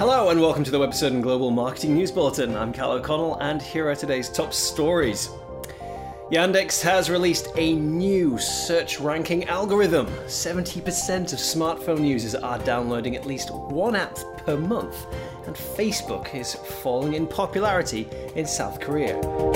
Hello and welcome to the Web Certain Global Marketing News Bulletin. I'm Cal O'Connell and here are today's top stories. Yandex has released a new search ranking algorithm. 70% of smartphone users are downloading at least one app per month, and Facebook is falling in popularity in South Korea.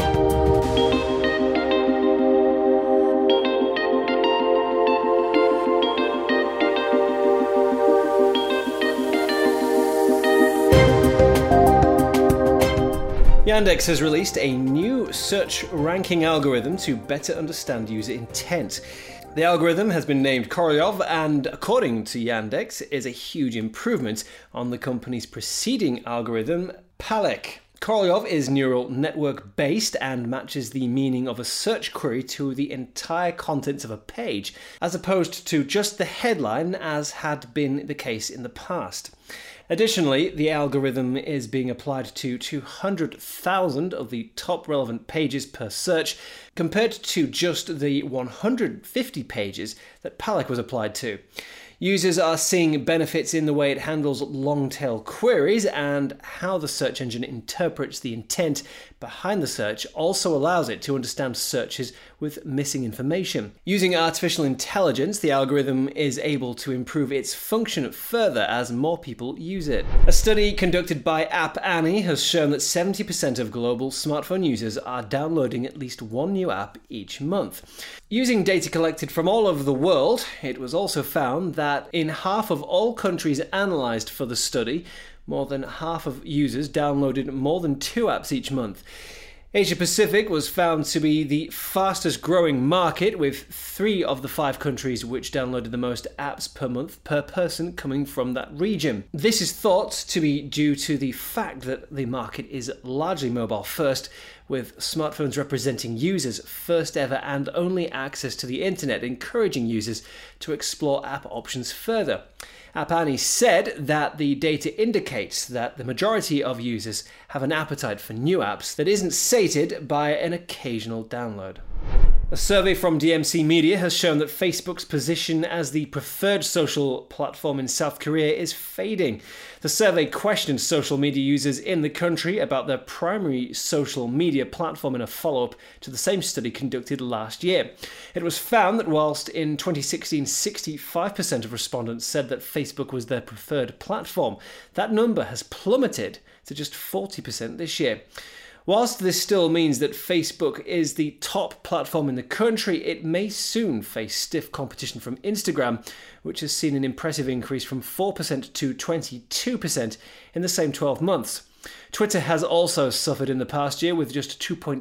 Yandex has released a new search ranking algorithm to better understand user intent. The algorithm has been named Korolev and, according to Yandex, is a huge improvement on the company's preceding algorithm, Palek. Korolev is neural network based and matches the meaning of a search query to the entire contents of a page, as opposed to just the headline as had been the case in the past. Additionally, the algorithm is being applied to 200,000 of the top relevant pages per search, compared to just the 150 pages that Palek was applied to. Users are seeing benefits in the way it handles long-tail queries, and how the search engine interprets the intent behind the search also allows it to understand searches with missing information. Using artificial intelligence, the algorithm is able to improve its function further as more people use it. A study conducted by App Annie has shown that 70% of global smartphone users are downloading at least one new app each month. Using data collected from all over the world, it was also found that in half of all countries analysed for the study, more than half of users downloaded more than two apps each month. Asia Pacific was found to be the fastest growing market, with 3 of the 5 countries which downloaded the most apps per month per person coming from that region. This is thought to be due to the fact that the market is largely mobile first, with smartphones representing users' first ever and only access to the internet, encouraging users to explore app options further. App Annie said that the data indicates that the majority of users have an appetite for new apps that isn't sated by an occasional download. A survey from DMC Media has shown that Facebook's position as the preferred social platform in South Korea is fading. The survey questioned social media users in the country about their primary social media platform in a follow-up to the same study conducted last year. It was found that whilst in 2016 65% of respondents said that Facebook was their preferred platform, that number has plummeted to just 40% this year. Whilst this still means that Facebook is the top platform in the country, it may soon face stiff competition from Instagram, which has seen an impressive increase from 4% to 22% in the same 12 months. Twitter has also suffered in the past year, with just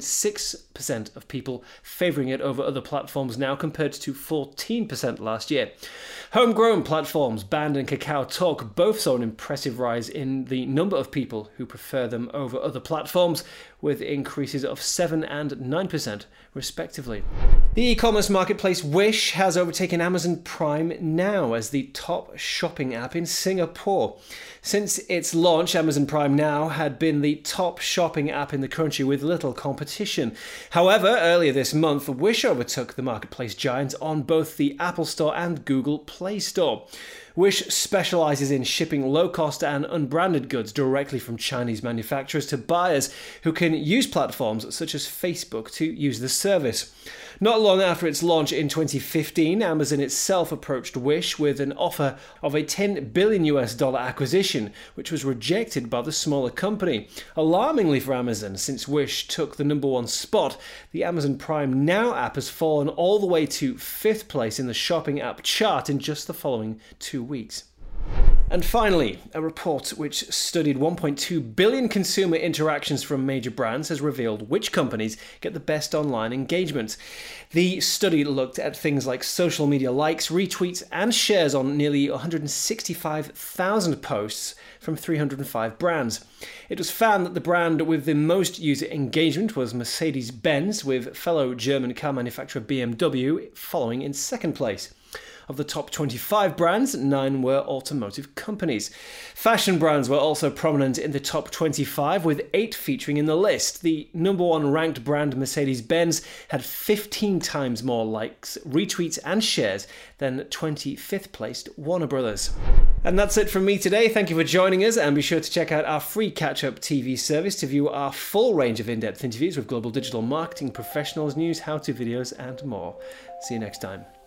2.6% of people favouring it over other platforms now, compared to 14% last year. Homegrown platforms Band and KakaoTalk both saw an impressive rise in the number of people who prefer them over other platforms, with increases of 7 and 9% respectively. The e-commerce marketplace Wish has overtaken Amazon Prime now as the top shopping app in Singapore. Since its launch, Amazon Prime Now had been the top shopping app in the country with little competition. However, earlier this month, Wish overtook the marketplace giant on both the Apple Store and Google Play Store. Wish specializes in shipping low-cost and unbranded goods directly from Chinese manufacturers to buyers who can use platforms such as Facebook to use the service. Not long after its launch in 2015, Amazon itself approached Wish with an offer of a $10 billion acquisition, which was rejected by the smaller company. Alarmingly for Amazon, since Wish took the number 1 spot, the Amazon Prime Now app has fallen all the way to 5th place in the shopping app chart in just the following 2 weeks. And finally, a report which studied 1.2 billion consumer interactions from major brands has revealed which companies get the best online engagement. The study looked at things like social media likes, retweets, and shares on nearly 165,000 posts from 305 brands. It was found that the brand with the most user engagement was Mercedes-Benz, with fellow German car manufacturer BMW following in second place. Of the top 25 brands, 9 were automotive companies. Fashion brands were also prominent in the top 25, with 8 featuring in the list. The number 1 ranked brand, Mercedes-Benz, had 15 times more likes, retweets and shares than 25th placed Warner Brothers. And that's it from me today. Thank you for joining us, and be sure to check out our free Catch-Up TV service to view our full range of in-depth interviews with global digital marketing professionals, news, how-to videos and more. See you next time.